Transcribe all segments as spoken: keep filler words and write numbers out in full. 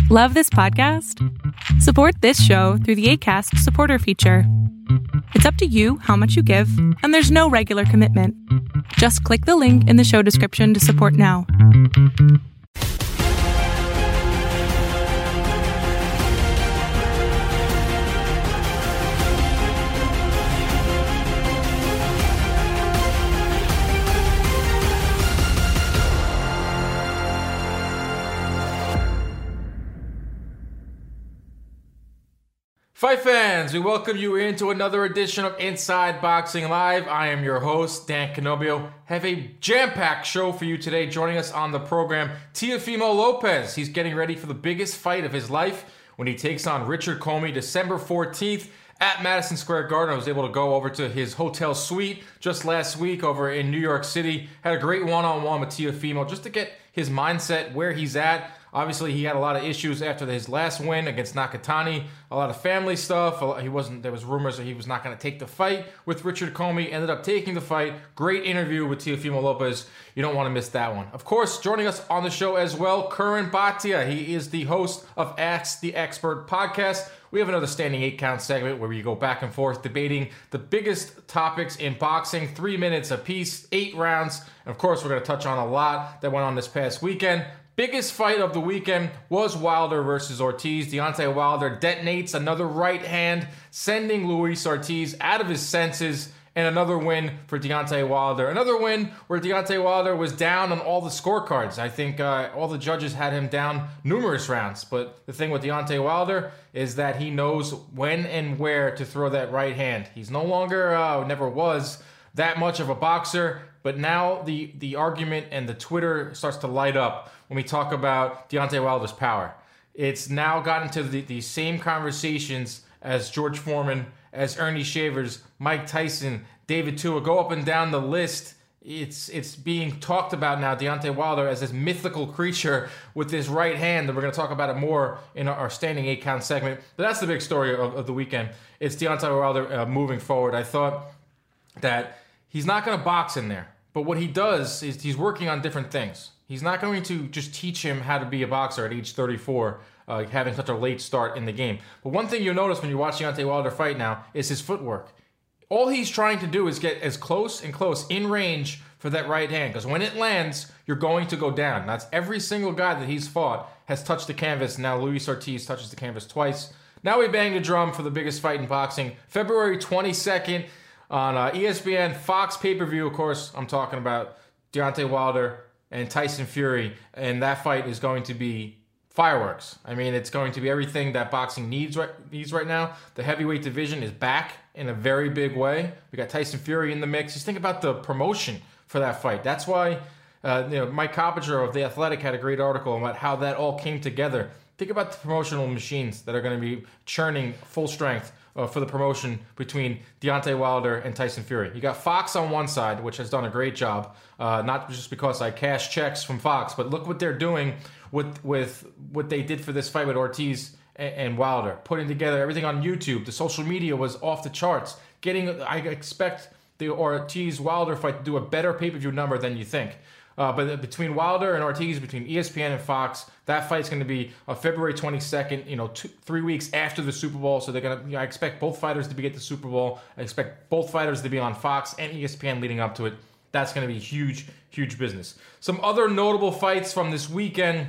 Love this podcast? Support this show through the Acast supporter feature. It's up to you how much you give, and there's no regular commitment. Just click the link in the show description to support now. Fight fans, we welcome you into another edition of Inside Boxing Live. I am your host, Dan Canobio. Have a jam-packed show for you today. Joining us on the program, Teofimo Lopez. He's getting ready for the biggest fight of his life when he takes on Richard Commey December fourteenth at Madison Square Garden. I was able to go over to his hotel suite just last week over in New York City. Had a great one-on-one with Teofimo just to get his mindset, where he's at. Obviously, he had a lot of issues after his last win against Nakatani. A lot of family stuff. He wasn't. There was rumors that he was not going to take the fight with Richard Commey. Ended up taking the fight. Great interview with Teofimo Lopez. You don't want to miss that one. Of course, joining us on the show as well, Curran Bhatia. He is the host of Ask the Expert podcast. We have another standing eight count segment where we go back and forth debating the biggest topics in boxing. Three minutes apiece, eight rounds. And of course, we're going to touch on a lot that went on this past weekend. Biggest fight of the weekend was Wilder versus Ortiz. Deontay Wilder detonates another right hand, sending Luis Ortiz out of his senses, and another win for Deontay Wilder. Another win where Deontay Wilder was down on all the scorecards. I think uh, all the judges had him down numerous rounds. But the thing with Deontay Wilder is that he knows when and where to throw that right hand. He's no longer, uh, never was, that much of a boxer. But now the, the argument and the Twitter starts to light up when we talk about Deontay Wilder's power. It's now gotten to the, the same conversations as George Foreman, as Ernie Shavers, Mike Tyson, David Tua. Go up and down the list. It's it's being talked about now, Deontay Wilder, as this mythical creature with this right hand. And we're going to talk about it more in our, our standing eight count segment. But that's the big story of, of the weekend. It's Deontay Wilder uh, moving forward. I thought that he's not going to box in there. But what he does is he's working on different things. He's not going to just teach him how to be a boxer at age thirty-four, uh, having such a late start in the game. But one thing you'll notice when you watch Deontay Wilder fight now is his footwork. All he's trying to do is get as close and close in range for that right hand. Because when it lands, you're going to go down. That's every single guy that he's fought has touched the canvas. Now Luis Ortiz touches the canvas twice. Now we bang the drum for the biggest fight in boxing. February twenty-second. On uh, E S P N, Fox pay-per-view, of course, I'm talking about Deontay Wilder and Tyson Fury, and that fight is going to be fireworks. I mean, it's going to be everything that boxing needs right, needs right now. The heavyweight division is back in a very big way. We got Tyson Fury in the mix. Just think about the promotion for that fight. That's why uh, you know, Mike Coppinger of The Athletic had a great article about how that all came together. Think about the promotional machines that are going to be churning full strength Uh, for the promotion between Deontay Wilder and Tyson Fury. You got Fox on one side, which has done a great job, uh, not just because I cash checks from Fox, but look what they're doing with with what they did for this fight with Ortiz and, and Wilder, putting together everything on YouTube. The social media was off the charts. Getting, I expect the Ortiz-Wilder fight to do a better pay-per-view number than you think. Uh, but between Wilder and Ortiz, between E S P N and Fox, that fight's going to be uh, February twenty-second. You know, two, three weeks after the Super Bowl. So they're going to. You know, I expect both fighters to be at the Super Bowl. I expect both fighters to be on Fox and E S P N leading up to it. That's going to be huge, huge business. Some other notable fights from this weekend.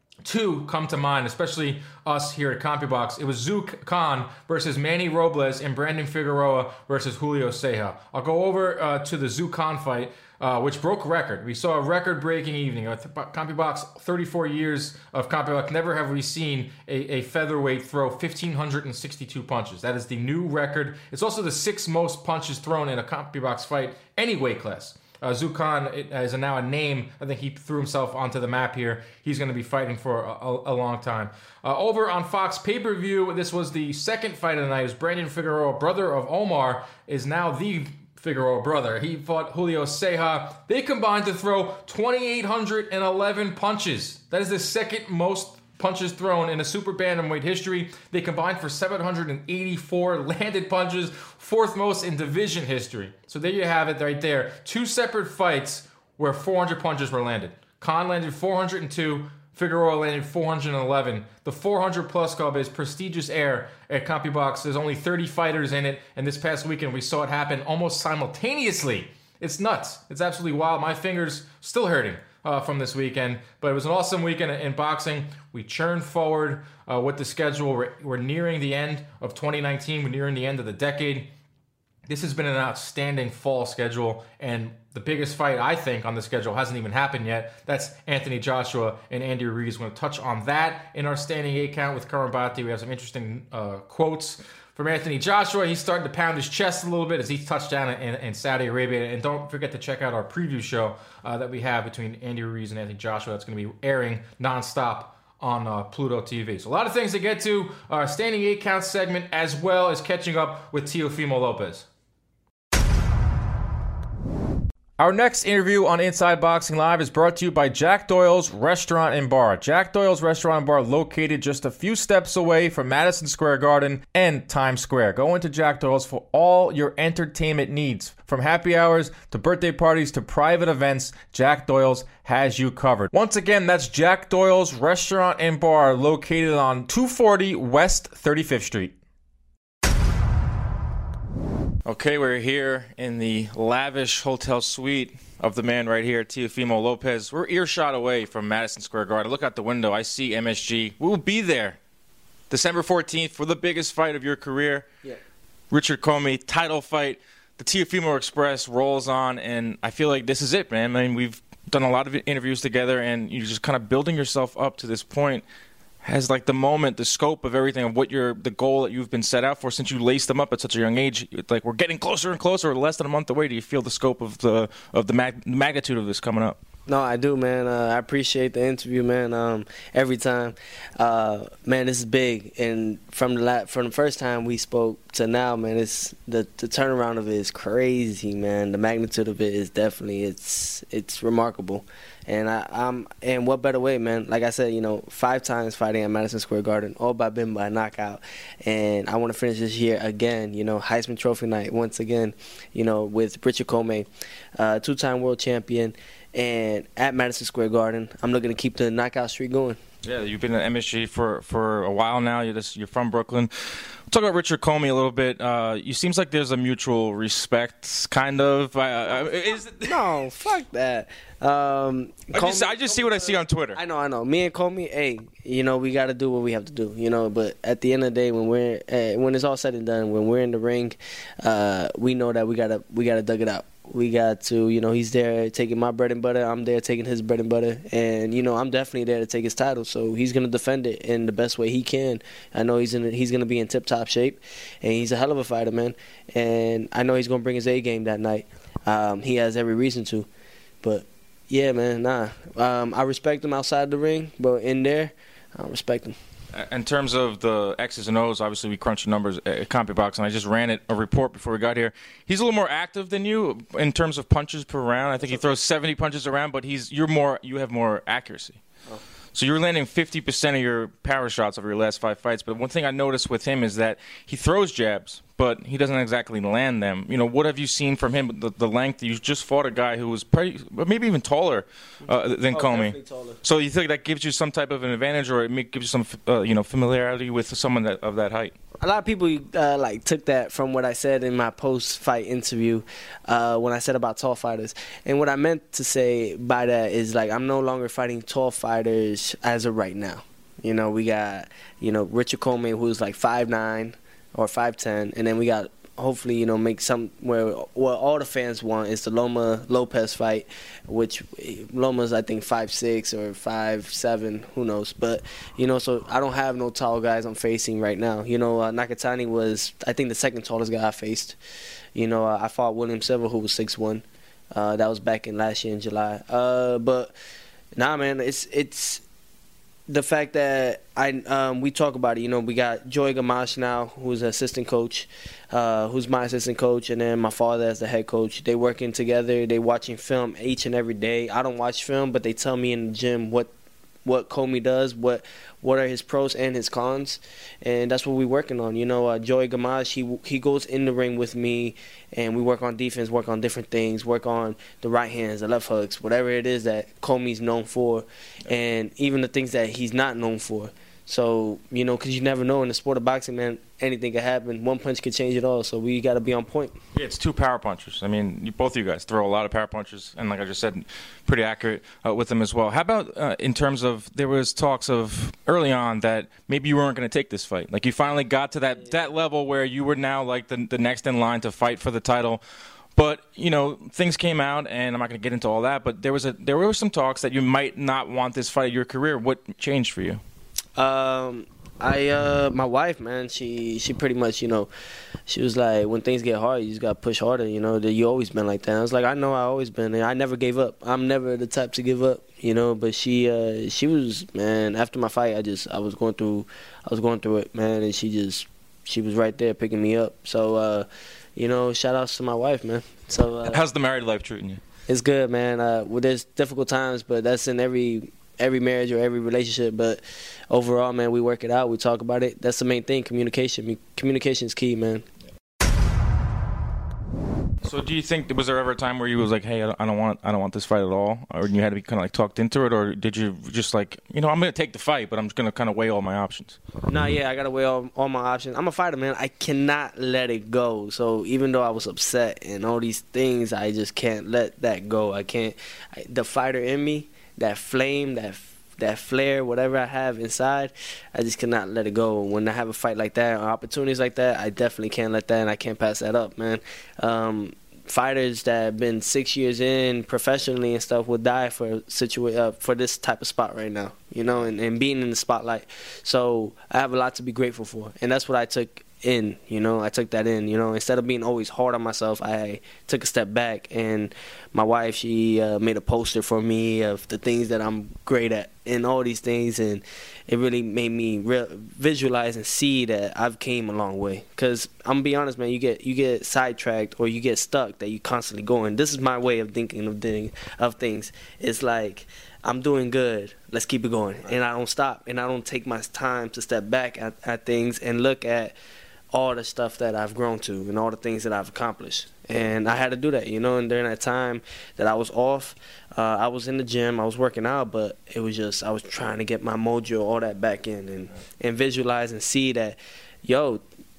Two come to mind, especially us here at CompuBox. It was Zouk Khan versus Manny Robles and Brandon Figueroa versus Julio Ceja. I'll go over uh, to the Zouk Khan fight, uh, which broke record. We saw a record-breaking evening. CompuBox, thirty-four years of CompuBox. Never have we seen a, a featherweight throw one thousand five hundred sixty-two punches. That is the new record. It's also the sixth most punches thrown in a CompuBox fight, any weight class. Uh, Zouk Khan is now a name. I think he threw himself onto the map here. He's going to be fighting for a, a, a long time. Uh, over on Fox pay-per-view, this was the second fight of the night. It was Brandon Figueroa, brother of Omar, is now the Figueroa brother. He fought Julio Ceja. They combined to throw two thousand eight hundred eleven punches. That is the second most punches thrown in a super bantamweight history. They combined for seven hundred eighty-four landed punches, fourth most in division history. So there you have it right there. Two separate fights where four hundred punches were landed. Khan landed four hundred two, Figueroa landed four hundred eleven. The four hundred plus club is prestigious air at CompuBox. There's only thirty fighters in it, and this past weekend we saw it happen almost simultaneously. It's nuts. It's absolutely wild. My fingers still hurting uh, from this weekend, but it was an awesome weekend in boxing. We churned forward uh, with the schedule. We're, we're nearing the end of twenty nineteen. We're nearing the end of the decade. This has been an outstanding fall schedule, and the biggest fight, I think, on the schedule hasn't even happened yet. That's Anthony Joshua and Andy Ruiz. We're going to touch on that in our standing eight count with Karan Bhatti. We have some interesting uh, quotes from Anthony Joshua. He's starting to pound his chest a little bit as he touched down in, in Saudi Arabia. And don't forget to check out our preview show uh, that we have between Andy Ruiz and Anthony Joshua. That's going to be airing nonstop on uh, Pluto T V. So a lot of things to get to. Our standing eight count segment, as well as catching up with Teofimo Lopez. Our next interview on Inside Boxing Live is brought to you by Jack Doyle's Restaurant and Bar. Jack Doyle's Restaurant and Bar, located just a few steps away from Madison Square Garden and Times Square. Go into Jack Doyle's for all your entertainment needs. From happy hours to birthday parties to private events, Jack Doyle's has you covered. Once again, that's Jack Doyle's Restaurant and Bar, located on two forty West thirty-fifth Street. Okay, we're here in the lavish hotel suite of the man right here, Teofimo Lopez. We're earshot away from Madison Square Garden. Look out the window. I see M S G. We will be there December fourteenth for the biggest fight of your career. Yeah. Richard Commey, title fight. The Teofimo Express rolls on, and I feel like this is it, man. I mean, we've done a lot of interviews together, and you're just kind of building yourself up to this point. Has like the moment, the scope of everything, of what you're, the goal that you've been set out for since you laced them up at such a young age. Like, we're getting closer and closer. We're less than a month away. Do you feel the scope of the of the mag- magnitude of this coming up? No, I do, man. Uh, I appreciate the interview, man. Um, every time, uh, man, this is big. And from the la- from the first time we spoke to now, man, it's the the turnaround of it is crazy, man. The magnitude of it is definitely it's it's remarkable. And I, I'm and what better way, man? Like I said, you know, five times fighting at Madison Square Garden, all by been by knockout. And I want to finish this year again, you know, Heisman Trophy night once again, you know, with Richard Commey, uh, two-time world champion, and at Madison Square Garden. I'm looking to keep the knockout streak going. Yeah, you've been at M S G for, for a while now. You're just, you're from Brooklyn. We'll talk about Richard Commey a little bit. Uh, you seems like there's a mutual respect, kind of. Uh, is it... No, fuck that. Um, I just, I just see what I see on Twitter. I know, I know. Me and Commey, hey, you know, we got to do what we have to do, you know. But at the end of the day, when we're uh, when it's all said and done, when we're in the ring, uh, we know that we gotta we gotta dug it out. We got to, you know, he's there taking my bread and butter. I'm there taking his bread and butter. And, you know, I'm definitely there to take his title. So he's going to defend it in the best way he can. I know he's in. He's going to be in tip-top shape. And he's a hell of a fighter, man. And I know he's going to bring his A game that night. Um, he has every reason to. But, yeah, man, nah. Um, I respect him outside the ring. But in there, I don't respect him. In terms of the X's and O's, obviously we crunch the numbers at CompuBox, and I just ran it a report before we got here. He's a little more active than you in terms of punches per round. I think he throws seventy punches around, but he's you're more you have more accuracy. Oh. So you're landing fifty percent of your power shots over your last five fights. But one thing I noticed with him is that he throws jabs, but he doesn't exactly land them. You know, what have you seen from him? The, the length. You just fought a guy who was pretty, maybe even taller uh, than oh, Commey. Taller. So you think that gives you some type of an advantage, or it gives you some, uh, you know, familiarity with someone that, of that height? A lot of people uh, like took that from what I said in my post-fight interview uh, when I said about tall fighters. And what I meant to say by that is, like, I'm no longer fighting tall fighters as of right now. You know, we got, you know, Richard Commey, who's like five nine or five ten, and then we got, hopefully, you know, make some where what all the fans want is the Loma Lopez fight, which Loma's I think five six or five seven, who knows? But you know, so I don't have no tall guys I'm facing right now. You know, uh, Nakatani was I think the second tallest guy I faced. You know, uh, I fought William Silva, who was six one. Uh, that was back in last year in July. Uh, but nah, man, it's it's. The fact that I um, we talk about it, you know, we got Joey Gamache now, who's an assistant coach, uh, who's my assistant coach, and then my father as the head coach. They working together. They watching film each and every day. I don't watch film, but they tell me in the gym what what Comey does, what what are his pros and his cons, and that's what we're working on. You know, uh, Joey Gamache, he he goes in the ring with me, and we work on defense, work on different things, work on the right hands, the left hooks, whatever it is that Comey's known for, and even the things that he's not known for. So, you know, because you never know in the sport of boxing, man, anything could happen. One punch could change it all, so we got to be on point. Yeah, it's two power punchers. I mean, you, both of you guys throw a lot of power punches, and like I just said, pretty accurate uh, with them as well. How about uh, in terms of, there was talks of early on that maybe you weren't going to take this fight. Like you finally got to that, yeah. that level where you were now like the, the next in line to fight for the title. But, you know, things came out, and I'm not going to get into all that, but there was a there were some talks that you might not want this fight of your career. What changed for you? Um, I uh, my wife, man, she she pretty much, you know, she was like, when things get hard, you just gotta push harder. You know, that you always been like that. I was like, I know, I always been, and I never gave up. I'm never the type to give up, you know. But she uh, she was, man. After my fight, I just I was going through, I was going through it, man, and she just she was right there picking me up. So, uh, you know, shout outs to my wife, man. So, uh, how's the married life treating you? It's good, man. Uh, well, there's difficult times, but that's in every. every marriage or every relationship, but overall, man, we work it out, we talk about it. That's the main thing, communication. Communication is key, man. So do you think, was there ever a time where you was like, hey, I don't want I don't want this fight at all, or you had to be kind of like talked into it, or did you just like, you know, I'm going to take the fight, but I'm just going to kind of weigh all my options? Nah, yeah, I got to weigh all, all my options. I'm a fighter, man. I cannot let it go. So even though I was upset and all these things, I just can't let that go. I can't, I, the fighter in me, that flame, that that flare, whatever I have inside, I just cannot let it go. When I have a fight like that or opportunities like that, I definitely can't let that, and I can't pass that up, man. Um, fighters that have been six years in professionally and stuff would die for situa- uh, for this type of spot right now, you know, and, and being in the spotlight. So I have a lot to be grateful for, and that's what I took in, you know, I took that in, you know, instead of being always hard on myself, I took a step back, and my wife, she uh, made a poster for me of the things that I'm great at and all these things, and it really made me re- visualize and see that I've came a long way, because I'm gonna be honest, man, you get you get sidetracked or you get stuck that you constantly going. This is my way of thinking of, thing, of things. It's like, I'm doing good, let's keep it going, and I don't stop, and I don't take my time to step back at, at things and look at all the stuff that I've grown to and all the things that I've accomplished. And I had to do that, you know, and during that time that I was off, uh, I was in the gym, I was working out, but it was just, I was trying to get my mojo, all that back in, and, and visualize and see that, yo,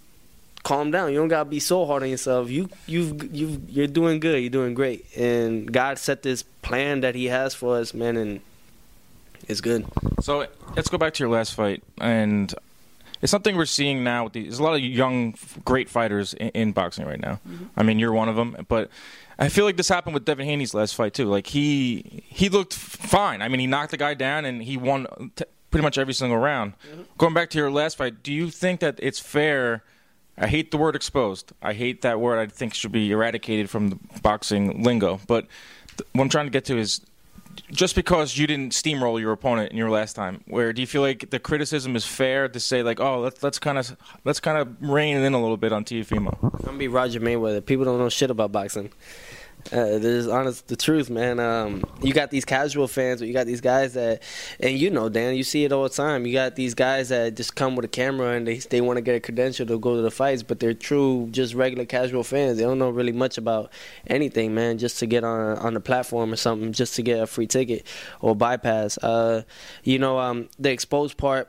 calm down. You don't gotta be so hard on yourself. You, you've, you've, you're doing good, you're doing great. And God set this plan that he has for us, man, and it's good. So let's go back to your last fight, and it's something we're seeing now. With the, there's a lot of young, great fighters in, in boxing right now. Mm-hmm. I mean, you're one of them. But I feel like this happened with Devin Haney's last fight, too. Like, he he looked fine. I mean, he knocked the guy down, and he won t- pretty much every single round. Mm-hmm. Going back to your last fight, do you think that it's fair? I hate the word exposed. I hate that word. I think should be eradicated from the boxing lingo. But th- what I'm trying to get to is, just because you didn't steamroll your opponent in your last time, where do you feel like the criticism is fair to say, like, oh, let's let's kind of let's kind of rein it in a little bit on Teofimo? I'm gonna be Roger Mayweather. People don't know shit about boxing. Uh, this is honest, the truth, man. Um, you got these casual fans, but you got these guys that, and you know, Dan, you see it all the time. You got these guys that just come with a camera and they they want to get a credential to go to the fights, but they're true, just regular casual fans. They don't know really much about anything, man, just to get on on the platform or something, just to get a free ticket or bypass. Uh, you know, um, the exposed part.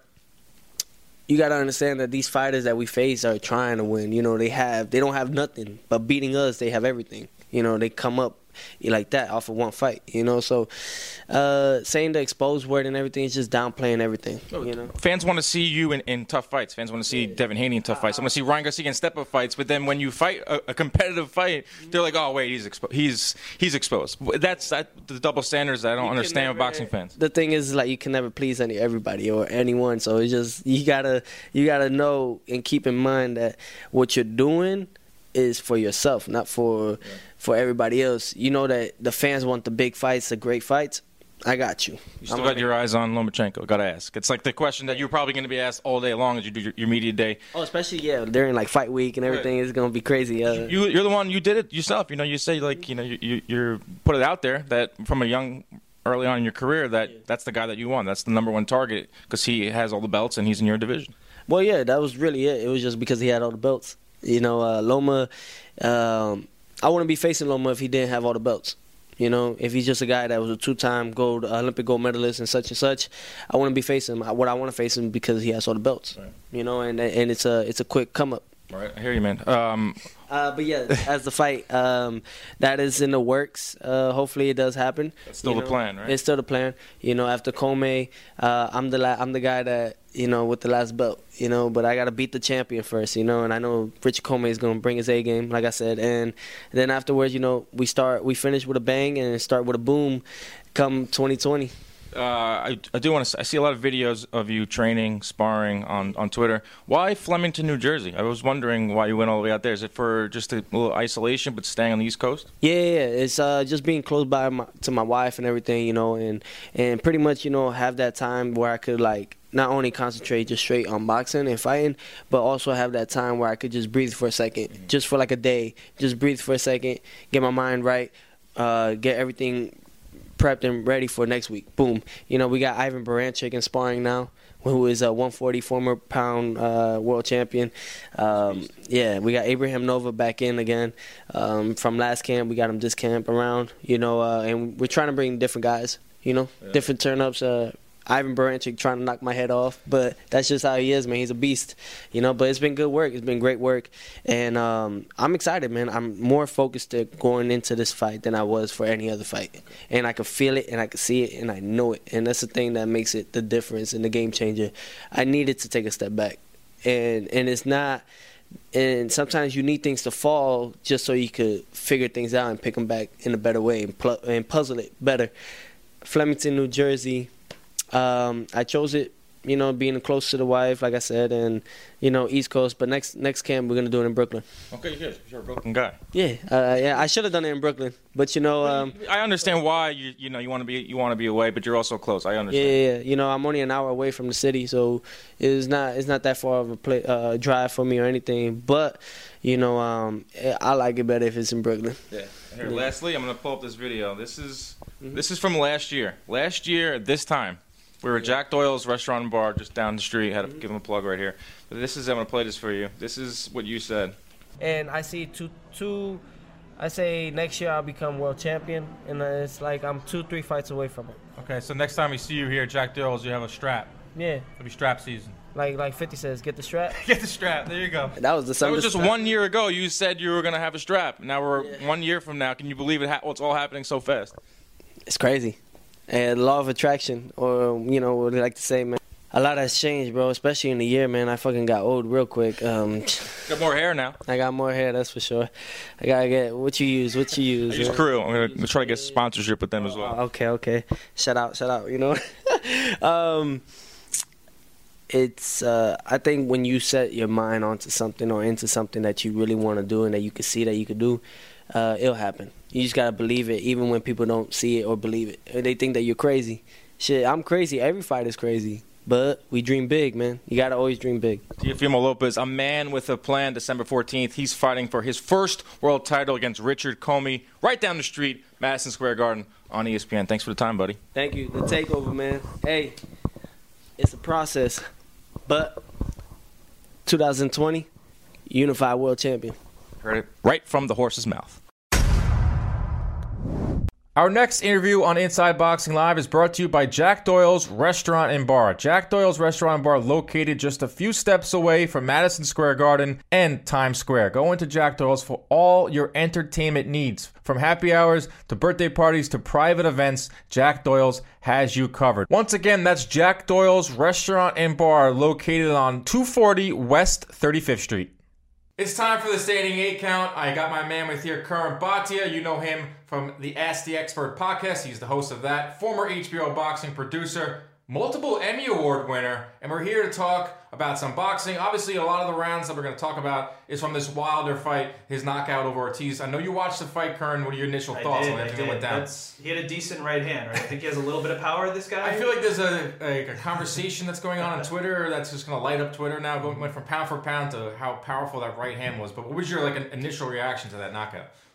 You got to understand that these fighters that we face are trying to win. You know, they have they don't have nothing, but beating us, they have everything. You know, they come up like that off of one fight, you know. So uh, saying the exposed word and everything is just downplaying everything, you know. Fans want to see you in, in tough fights. Fans want to see yeah. Devin Haney in tough fights. I want to see Ryan Garcia in step-up fights. But then when you fight a, a competitive fight, they're like, oh, wait, he's, expo- he's, he's exposed. That's that, the double standards that I don't you understand never, with boxing fans. The thing is, like, you can never please any everybody or anyone. So it's just, you got to you gotta know and keep in mind that what you're doing is for yourself, not for yeah. for everybody else. You know that the fans want the big fights, the great fights. I got you. You still I'm got your eyes on Lomachenko. Got to ask. It's like the question that you're probably going to be asked all day long as you do your, your media day. Oh, especially yeah during like fight week and everything. Right. It's going to be crazy. Uh, you, you're the one. You did it yourself. You know, you say like you know you, you you're put it out there that from a young early on in your career that yeah. that's the guy that you want. That's the number one target because he has all the belts and he's in your division. Well, yeah, that was really it. It was just because he had all the belts. You know, uh, Loma, um, I wouldn't be facing Loma if he didn't have all the belts. You know, if he's just a guy that was a two-time gold uh, Olympic gold medalist and such and such, I wouldn't be facing him. What I want to face him because he has all the belts. Right. You know, and and it's a it's a quick come up. Right, I hear you, man. Um, uh, but yeah, as the fight, um, that is in the works. Uh, hopefully, it does happen. That's still you the know? plan, right? It's still the plan. You know, after Comey, uh, I'm the la- I'm the guy that you know with the last belt. You know, but I gotta beat the champion first. You know, and I know Richard Comey is gonna bring his A game, like I said, and then afterwards, you know, we start, we finish with a bang and start with a boom, come twenty twenty. Uh, I, I do want to. I see a lot of videos of you training, sparring on, on Twitter. Why Flemington, New Jersey? I was wondering why you went all the way out there. Is it for just a little isolation, but staying on the East Coast? Yeah, yeah. It's uh, just being close by my, to my wife and everything, you know, and and pretty much, you know, have that time where I could like not only concentrate just straight on boxing and fighting, but also have that time where I could just breathe for a second, mm-hmm. just for like a day, just breathe for a second, get my mind right, uh, get everything prepped and ready for next week. Boom. You know, we got Ivan Baranchik in sparring now, who is a one forty former pound uh, world champion. Um, yeah, we got Abraham Nova back in again um, from last camp. We got him this camp around, you know, uh, and we're trying to bring different guys, you know, yeah. different turn-ups. Uh, Ivan Baranchik trying to knock my head off, but that's just how he is, man. He's a beast, you know. But it's been good work. It's been great work, and um, I'm excited, man. I'm more focused going into this fight than I was for any other fight, and I can feel it, and I can see it, and I know it, and that's the thing that makes it the difference and the game changer. I needed to take a step back, and and it's not. And sometimes you need things to fall just so you could figure things out and pick them back in a better way and, pl- and puzzle it better. Flemington, New Jersey. Um, I chose it, you know, being close to the wife, like I said, and, you know, East Coast. But next next camp, we're going to do it in Brooklyn. Okay, good. You're a Brooklyn guy. Yeah, uh, yeah. I should have done it in Brooklyn. But, you know. Um, I understand why, you you know, you want to be you want to be away, but you're also close. I understand. Yeah, yeah, yeah. You know, I'm only an hour away from the city, so it's not it's not that far of a play, uh, drive for me or anything. But, you know, um, I like it better if it's in Brooklyn. Yeah. Here, yeah. Lastly, I'm going to pull up this video. This is mm-hmm. This is from last year. Last year at this time. We were at Jack Doyle's restaurant and bar just down the street. Had to give him a plug right here. But this is, I'm going to play this for you. This is what you said. And I see two, two, I say next year I'll become world champion. And it's like I'm two, three fights away from it. Okay, so next time we see you here at Jack Doyle's, you have a strap. Yeah. It'll be strap season. Like like fifty says, get the strap. Get the strap. There you go. That was the That was just strap. One year ago. You said you were going to have a strap. Now we're yeah. one year from now. Can you believe it? Ha- it's all happening so fast. It's crazy. And law of attraction, or, you know, what they like to say, man. A lot has changed, bro, especially in a year, man. I fucking got old real quick. Um, got more hair now. I got more hair, that's for sure. I got to get, what you use, what you use. I use Crew. I'm going to try to get sponsorship with them as well. Okay, okay. Shout out, shout out, you know. um, it's, uh, I think when you set your mind onto something or into something that you really want to do and that you can see that you could do, uh, it'll happen. You just got to believe it, even when people don't see it or believe it. They think that you're crazy. Shit, I'm crazy. Every fighter's crazy. But we dream big, man. You got to always dream big. Teofimo Lopez, a man with a plan, December fourteenth. He's fighting for his first world title against Richard Comey right down the street, Madison Square Garden on E S P N. Thanks for the time, buddy. Thank you. The takeover, man. Hey, it's a process. But two thousand twenty, unified world champion. Heard it right from the horse's mouth. Our next interview on Inside Boxing Live is brought to you by Jack Doyle's Restaurant and Bar. Jack Doyle's Restaurant and Bar located just a few steps away from Madison Square Garden and Times Square. Go into Jack Doyle's for all your entertainment needs. From happy hours to birthday parties to private events, Jack Doyle's has you covered. Once again, that's Jack Doyle's Restaurant and Bar located on two forty West thirty-fifth Street. It's time for the Standing Eight Count. I got my man with here, Karan Bhatia. You know him from the Ask the Expert podcast. He's the host of that. Former H B O boxing producer, multiple Emmy Award winner. And we're here to talk about some boxing. Obviously, a lot of the rounds that we're going to talk about is from this Wilder fight, his knockout over Ortiz. I know you watched the fight, Karan. What are your initial I thoughts did, on everything that went down? That's, he had a decent right hand, right? I think he has a little bit of power, this guy. I feel like there's a, a, a conversation that's going on on Twitter that's just going to light up Twitter now. Going went from pound for pound to how powerful that right hand was. But what was your like an initial reaction to that knockout?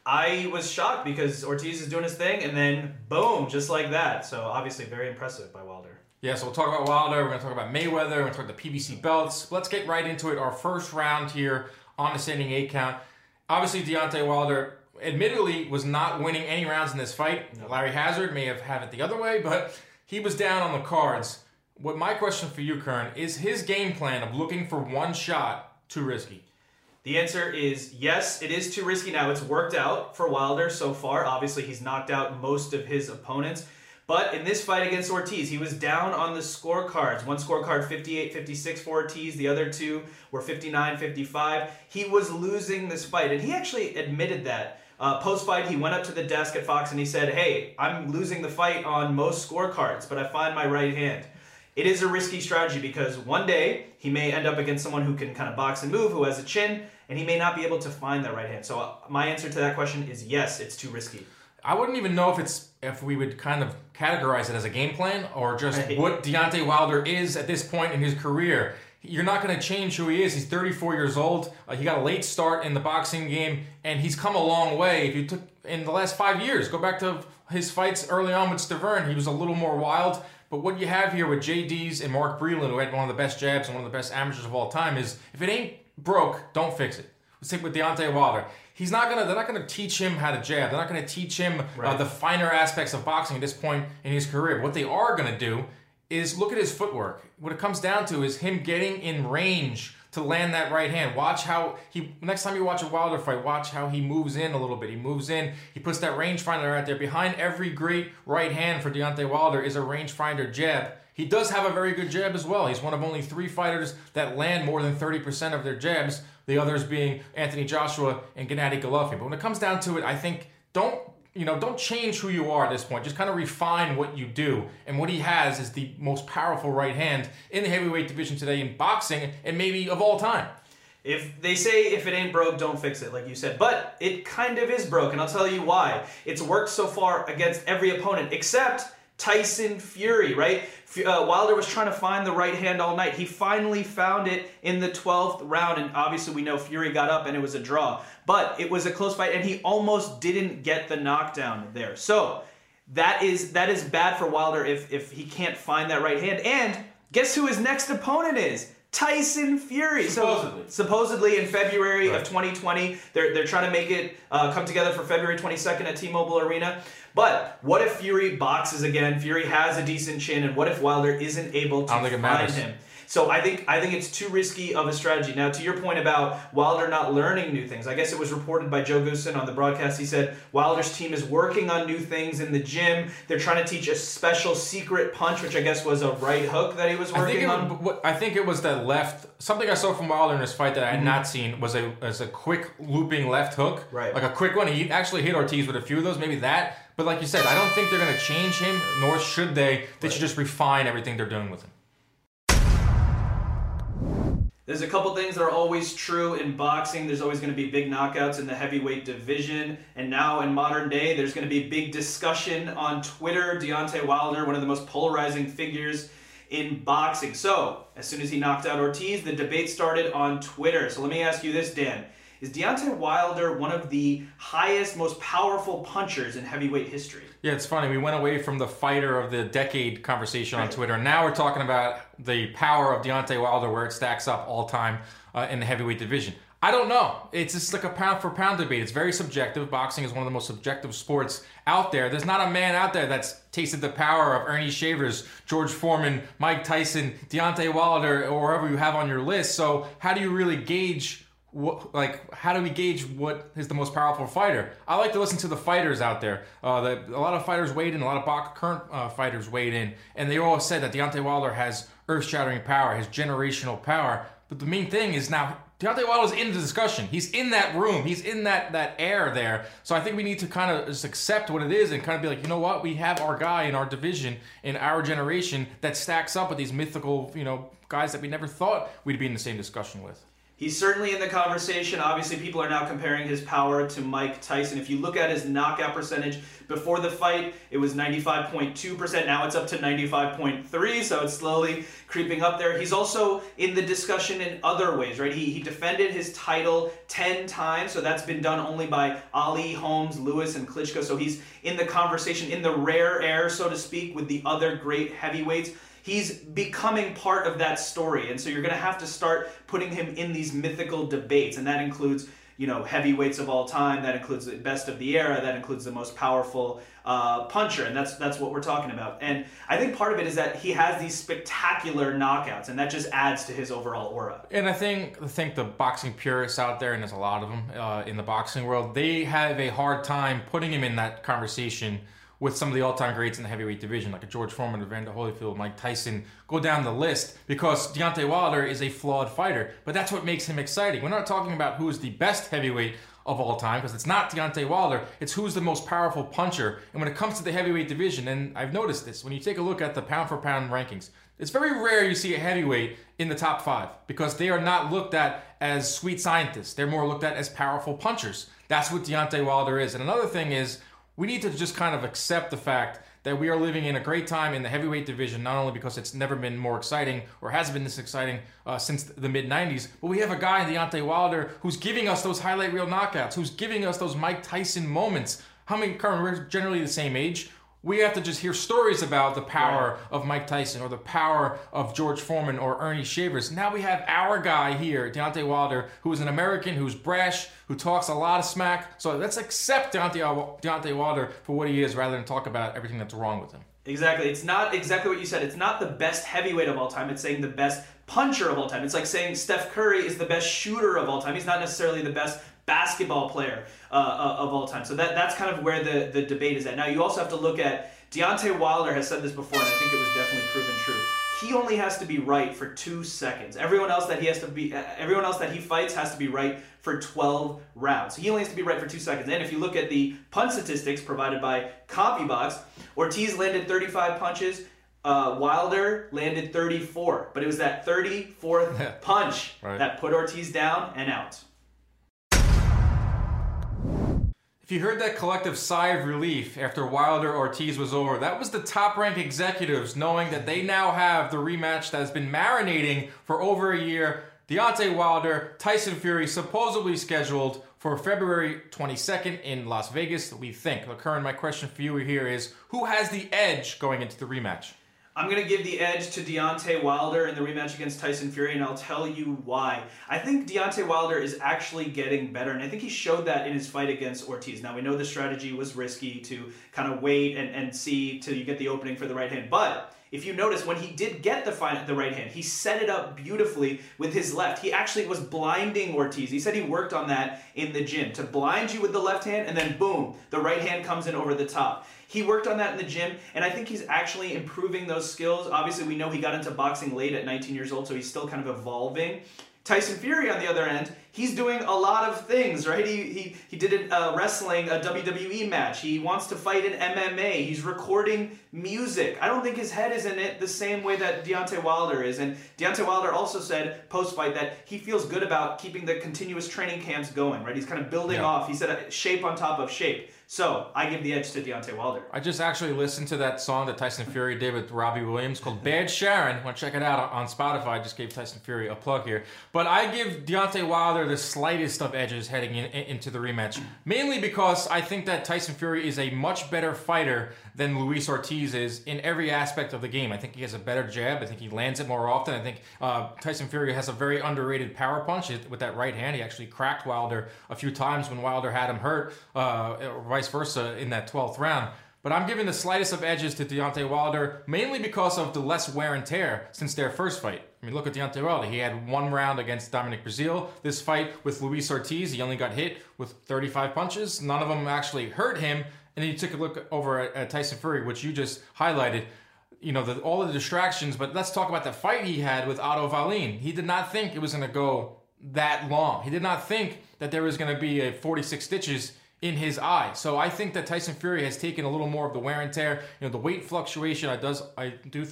I was shocked because Ortiz is doing his thing, and then boom, just like that. So obviously very impressive by Wilder. Yeah, so we'll talk about Wilder, we're going to talk about Mayweather, we're going to talk about the P B C belts. Let's get right into it. Our first round here on the standing eight count. Obviously, Deontay Wilder admittedly was not winning any rounds in this fight. No. Larry Hazard may have had it the other way, but he was down on the cards. What my question for you, Kern, is his game plan of looking for one shot too risky? The answer is yes, it is too risky now. It's worked out for Wilder so far. Obviously, he's knocked out most of his opponents. But in this fight against Ortiz, he was down on the scorecards. One scorecard fifty-eight fifty-six for Ortiz. The other two were fifty-nine fifty-five. He was losing this fight, and he actually admitted that. Uh, post-fight, he went up to the desk at Fox and he said, hey, I'm losing the fight on most scorecards, but I find my right hand. It is a risky strategy because one day he may end up against someone who can kind of box and move, who has a chin, and he may not be able to find that right hand. So uh, my answer to that question is yes, it's too risky. I wouldn't even know if it's if we would kind of categorize it as a game plan or just Right. what Deontay Wilder is at this point in his career. You're not going to change who he is. He's thirty-four years old. Uh, he got a late start in the boxing game, and he's come a long way. If you took in the last five years, go back to his fights early on with Stavern, he was a little more wild. But what you have here with J D's and Mark Breland, who had one of the best jabs and one of the best amateurs of all time, is if it ain't broke, don't fix it. Let's take with Deontay Wilder. He's not gonna. They're not gonna teach him how to jab. They're not gonna teach him Right. uh, the finer aspects of boxing at this point in his career. What they are gonna do is look at his footwork. What it comes down to is him getting in range to land that right hand. Watch how he. Next time you watch a Wilder fight, watch how he moves in a little bit. He moves in. He puts that rangefinder out there. Behind every great right hand for Deontay Wilder is a rangefinder jab. He does have a very good jab as well. He's one of only three fighters that land more than thirty percent of their jabs, the others being Anthony Joshua and Gennady Golovkin. But when it comes down to it, I think don't, you know, don't change who you are at this point. Just kind of refine what you do. And what he has is the most powerful right hand in the heavyweight division today in boxing and maybe of all time. If they say if it ain't broke, don't fix it, like you said. But it kind of is broke, and I'll tell you why. It's worked so far against every opponent except Tyson Fury, right? Uh, Wilder was trying to find the right hand all night. He finally found it in the twelfth round, and obviously we know Fury got up and it was a draw. But it was a close fight, and he almost didn't get the knockdown there. So that is that is bad for Wilder if, if he can't find that right hand. And guess who his next opponent is? Tyson Fury. Supposedly. So, supposedly in February Right. of twenty twenty. They're, they're trying to make it uh, come together for February twenty-second at T-Mobile Arena. But what if Fury boxes again? Fury has a decent chin, and what if Wilder isn't able to I don't think it find matters. him? So I think I think it's too risky of a strategy. Now, to your point about Wilder not learning new things, I guess it was reported by Joe Goosen on the broadcast. He said Wilder's team is working on new things in the gym. They're trying to teach a special secret punch, which I guess was a right hook that he was I think, working it, on. what- I think it was that left. Something I saw from Wilder in this fight that I had Mhm. not seen was a was a quick looping left hook, Right. Like a quick one. He actually hit Ortiz with a few of those, maybe that. But like you said, I don't think they're going to change him, nor should they. They should just refine everything they're doing with him. There's a couple things that are always true in boxing. There's always going to be big knockouts in the heavyweight division. And now in modern day, there's going to be big discussion on Twitter. Deontay Wilder, one of the most polarizing figures in boxing. So, as soon as he knocked out Ortiz, the debate started on Twitter. So let me ask you this, Dan. Is Deontay Wilder one of the highest, most powerful punchers in heavyweight history? Yeah, it's funny. We went away from the fighter of the decade conversation on Right. Twitter, and now we're talking about the power of Deontay Wilder, where it stacks up all time uh, in the heavyweight division. I don't know. It's just like a pound for pound debate. It's very subjective. Boxing is one of the most subjective sports out there. There's not a man out there that's tasted the power of Ernie Shavers, George Foreman, Mike Tyson, Deontay Wilder, or whoever you have on your list. So how do you really gauge what, like, how do we gauge what is the most powerful fighter? I like to listen to the fighters out there. Uh, the, a lot of fighters weighed in, a lot of box, current uh, fighters weighed in, and they all said that Deontay Wilder has earth-shattering power, has generational power. But the main thing is now Deontay Wilder's in the discussion. He's in that room. He's in that that air there. So I think we need to kind of just accept what it is and kind of be like, you know what? We have our guy in our division, in our generation, that stacks up with these mythical, you know, guys that we never thought we'd be in the same discussion with. He's certainly in the conversation. Obviously, people are now comparing his power to Mike Tyson. If you look at his knockout percentage before the fight, it was ninety-five point two percent. Now it's up to ninety-five point three, so it's slowly creeping up there. He's also in the discussion in other ways, right? He, he defended his title ten times, so that's been done only by Ali, Holmes, Lewis, and Klitschko. So he's in the conversation, in the rare air, so to speak, with the other great heavyweights. He's becoming part of that story, and so you're going to have to start putting him in these mythical debates, and that includes, you know, heavyweights of all time, that includes the best of the era, that includes the most powerful uh, puncher, and that's that's what we're talking about. And I think part of it is that he has these spectacular knockouts, and that just adds to his overall aura. And I think I think the boxing purists out there, and there's a lot of them uh, in the boxing world, they have a hard time putting him in that conversation with some of the all-time greats in the heavyweight division, like a George Foreman, Evander Holyfield, Mike Tyson, go down the list, because Deontay Wilder is a flawed fighter. But that's what makes him exciting. We're not talking about who is the best heavyweight of all time, because it's not Deontay Wilder, it's who's the most powerful puncher. And when it comes to the heavyweight division, and I've noticed this, when you take a look at the pound-for-pound rankings, it's very rare you see a heavyweight in the top five, because they are not looked at as sweet scientists. They're more looked at as powerful punchers. That's what Deontay Wilder is. And another thing is, we need to just kind of accept the fact that we are living in a great time in the heavyweight division, not only because it's never been more exciting or hasn't been this exciting uh, since the mid nineties, but we have a guy in Deontay Wilder who's giving us those highlight reel knockouts, who's giving us those Mike Tyson moments. How many, Carmen, we're generally the same age. We have to just hear stories about the power right. of Mike Tyson or the power of George Foreman or Ernie Shavers. Now we have our guy here, Deontay Wilder, who is an American, who's brash, who talks a lot of smack. So let's accept Deontay, Deontay Wilder for what he is rather than talk about everything that's wrong with him. Exactly. It's not exactly what you said. It's not the best heavyweight of all time. It's saying the best puncher of all time. It's like saying Steph Curry is the best shooter of all time. He's not necessarily the best basketball player uh, of all time. So that that's kind of where the, the debate is at. Now, you also have to look at, Deontay Wilder has said this before, and I think it was definitely proven true. He only has to be right for two seconds. Everyone else that he has to be, everyone else that he fights has to be right for twelve rounds. He only has to be right for two seconds. And if you look at the punch statistics provided by CompuBox, Ortiz landed thirty-five punches. Uh, Wilder landed thirty-four, but it was that thirty-fourth punch right. that put Ortiz down and out. If you heard that collective sigh of relief after Wilder Ortiz was over, that was the top-ranked executives knowing that they now have the rematch that has been marinating for over a year. Deontay Wilder, Tyson Fury, supposedly scheduled for February twenty-second in Las Vegas, we think. Look, Curran, my question for you here is, who has the edge going into the rematch? I'm going to give the edge to Deontay Wilder in the rematch against Tyson Fury, and I'll tell you why. I think Deontay Wilder is actually getting better, and I think he showed that in his fight against Ortiz. Now, we know the strategy was risky to kind of wait and, and see till you get the opening for the right hand, but if you notice, when he did get the fight, the right hand, he set it up beautifully with his left. He actually was blinding Ortiz. He said he worked on that in the gym, to blind you with the left hand, and then boom, the right hand comes in over the top. He worked on that in the gym, and I think he's actually improving those skills. Obviously, we know he got into boxing late at nineteen years old, so he's still kind of evolving. Tyson Fury, on the other end, he's doing a lot of things, right? He he he did a uh, wrestling, a W W E match. He wants to fight in M M A. He's recording music. I don't think his head is in it the same way that Deontay Wilder is. And Deontay Wilder also said post-fight that he feels good about keeping the continuous training camps going, right? He's kind of building yeah. off. He said shape on top of shape. So I give the edge to Deontay Wilder. I just actually listened to that song that Tyson Fury did with Robbie Williams called Bad Sharon. Want to check it out on Spotify. I just gave Tyson Fury a plug here. But I give Deontay Wilder the slightest of edges heading in, in, into the rematch. Mainly because I think that Tyson Fury is a much better fighter than Luis Ortiz is in every aspect of the game. I think he has a better jab. I think he lands it more often. I think uh, Tyson Fury has a very underrated power punch with that right hand. He actually cracked Wilder a few times when Wilder had him hurt, uh, or vice versa in that twelfth round. But I'm giving the slightest of edges to Deontay Wilder, mainly because of the less wear and tear since their first fight. I mean, look at Deontay Wilder. He had one round against Dominic Breazeale. This fight with Luis Ortiz, he only got hit with thirty-five punches. None of them actually hurt him. And then you took a look over at, at Tyson Fury, which you just highlighted. You know, the, all the distractions. But let's talk about the fight he had with Otto Wallin. He did not think it was going to go that long. He did not think that there was going to be a forty-six stitches in his eye. So I think that Tyson Fury has taken a little more of the wear and tear. You know, the weight fluctuation, I does I do think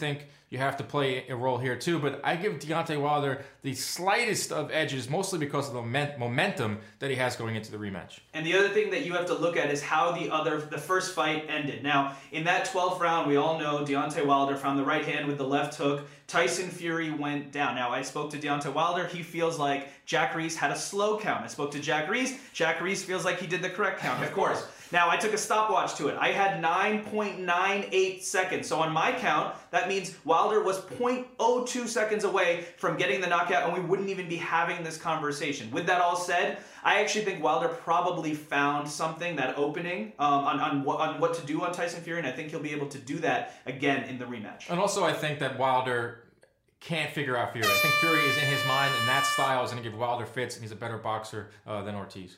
you have to play a role here too. But I give Deontay Wilder the slightest of edges, mostly because of the momentum that he has going into the rematch. And the other thing that you have to look at is how the other, the first fight ended. Now, in that twelfth round, we all know Deontay Wilder found the right hand with the left hook. Tyson Fury went down. Now, I spoke to Deontay Wilder. He feels like Jack Reese had a slow count. I spoke to Jack Reese. Jack Reese feels like he did the correct count, of course. Now, I took a stopwatch to it. I had nine point nine eight seconds. So on my count, that means Wilder was zero point zero two seconds away from getting the knockout, and we wouldn't even be having this conversation. With that all said, I actually think Wilder probably found something, that opening, um, on, on, what, on what to do on Tyson Fury, and I think he'll be able to do that again in the rematch. And also, I think that Wilder can't figure out Fury. I think Fury is in his mind, and that style is going to give Wilder fits, and he's a better boxer uh, than Ortiz.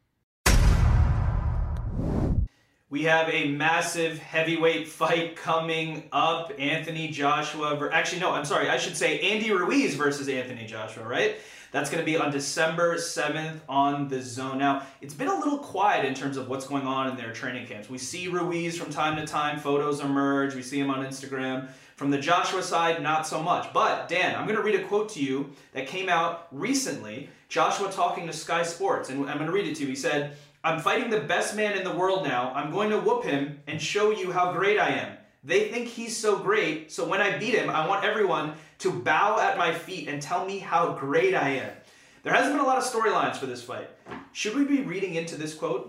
We have a massive heavyweight fight coming up. Anthony Joshua, ver- actually no, I'm sorry, I should say Andy Ruiz versus Anthony Joshua, right? That's going to be on December seventh on the Zone. Now, it's been a little quiet in terms of what's going on in their training camps. We see Ruiz from time to time, photos emerge, we see him on Instagram. From the Joshua side, not so much. But, Dan, I'm going to read a quote to you that came out recently. Joshua talking to Sky Sports, and I'm going to read it to you. He said, "I'm fighting the best man in the world now. I'm going to whoop him and show you how great I am. They think he's so great, so when I beat him, I want everyone to bow at my feet and tell me how great I am." There hasn't been a lot of storylines for this fight. Should we be reading into this quote?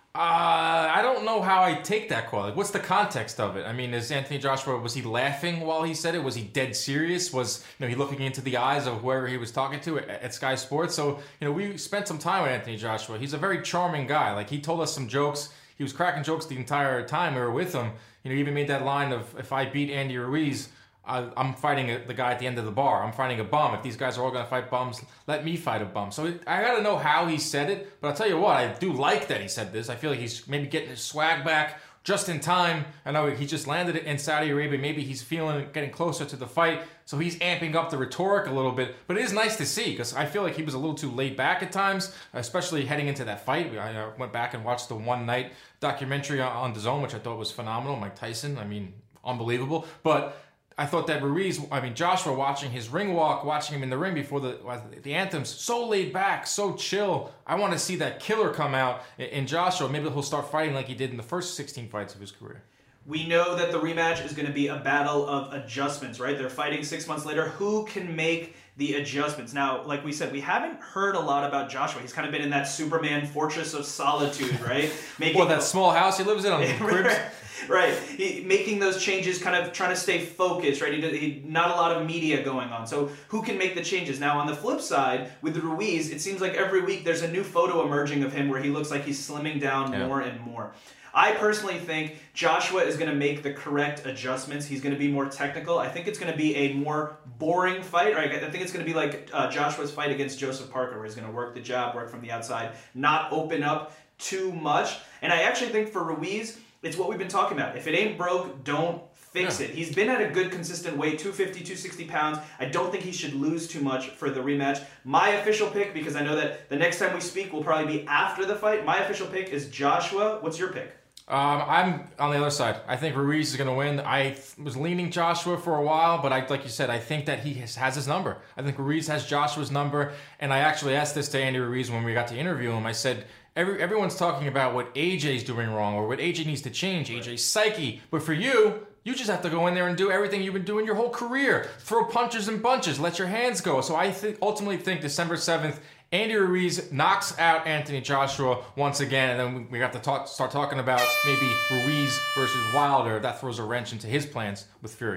Uh, I don't know how I take that quote. Like, what's the context of it? I mean, is Anthony Joshua, was he laughing while he said it? Was he dead serious? Was, you know, he looking into the eyes of whoever he was talking to at, at Sky Sports? So, you know, we spent some time with Anthony Joshua. He's a very charming guy. Like, he told us some jokes. He was cracking jokes the entire time we were with him. You know, he even made that line of, if I beat Andy Ruiz, I, I'm fighting a, the guy at the end of the bar. I'm fighting a bum. If these guys are all going to fight bums, let me fight a bum. So it, I got to know how he said it. But I'll tell you what, I do like that he said this. I feel like he's maybe getting his swag back just in time. I know he just landed it in Saudi Arabia. Maybe he's feeling getting closer to the fight. So he's amping up the rhetoric a little bit. But it is nice to see, because I feel like he was a little too laid back at times, especially heading into that fight. I went back and watched the one night documentary on D A Z N, which I thought was phenomenal. Mike Tyson, I mean, unbelievable. But I thought that Ruiz, I mean, Joshua, watching his ring walk, watching him in the ring before the the anthems, so laid back, so chill. I want to see that killer come out in Joshua. Maybe he'll start fighting like he did in the first sixteen fights of his career. We know that the rematch is going to be a battle of adjustments, right? They're fighting six months later. Who can make the adjustments? Now, like we said, we haven't heard a lot about Joshua. He's kind of been in that Superman fortress of solitude, right? Making well, that small house he lives in on the cribs. Right, he, making those changes, kind of trying to stay focused, right? He, he, not a lot of media going on. So who can make the changes? Now, on the flip side, with Ruiz, it seems like every week there's a new photo emerging of him where he looks like he's slimming down yeah. more and more. I personally think Joshua is going to make the correct adjustments. He's going to be more technical. I think it's going to be a more boring fight. Right? I think it's going to be like uh, Joshua's fight against Joseph Parker, where he's going to work the jab, work from the outside, not open up too much. And I actually think for Ruiz, it's what we've been talking about. If it ain't broke, don't fix yeah. it. He's been at a good, consistent weight, two fifty, two sixty pounds. I don't think he should lose too much for the rematch. My official pick, because I know that the next time we speak will probably be after the fight, my official pick is Joshua. What's your pick? Um, I'm on the other side. I think Ruiz is going to win. I was leaning Joshua for a while, but I, like you said, I think that he has, has his number. I think Ruiz has Joshua's number, and I actually asked this to Andy Ruiz when we got to interview him. I said, Every, everyone's talking about what A J's doing wrong or what A J needs to change, A J's psyche. But for you, you just have to go in there and do everything you've been doing your whole career. Throw punches and bunches. Let your hands go. So I th- ultimately think December seventh, Andy Ruiz knocks out Anthony Joshua once again. And then we have to talk, start talking about maybe Ruiz versus Wilder. That throws a wrench into his plans with Fury.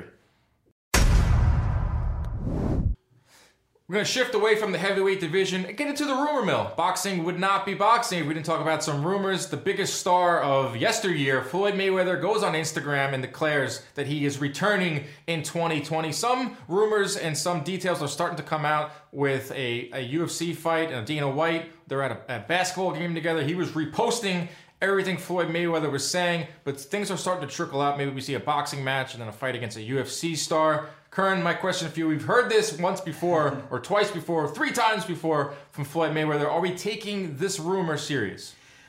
We're going to shift away from the heavyweight division and get into the rumor mill. Boxing would not be boxing if we didn't talk about some rumors. The biggest star of yesteryear, Floyd Mayweather, goes on Instagram and declares that he is returning in twenty twenty. Some rumors and some details are starting to come out with a, a U F C fight and Dana White. They're at a, a basketball game together. He was reposting everything Floyd Mayweather was saying, but things are starting to trickle out. Maybe we see a boxing match and then a fight against a U F C star. Kern, my question for you, we've heard this once before, or twice before, or three times before from Floyd Mayweather. Are we taking this rumor serious?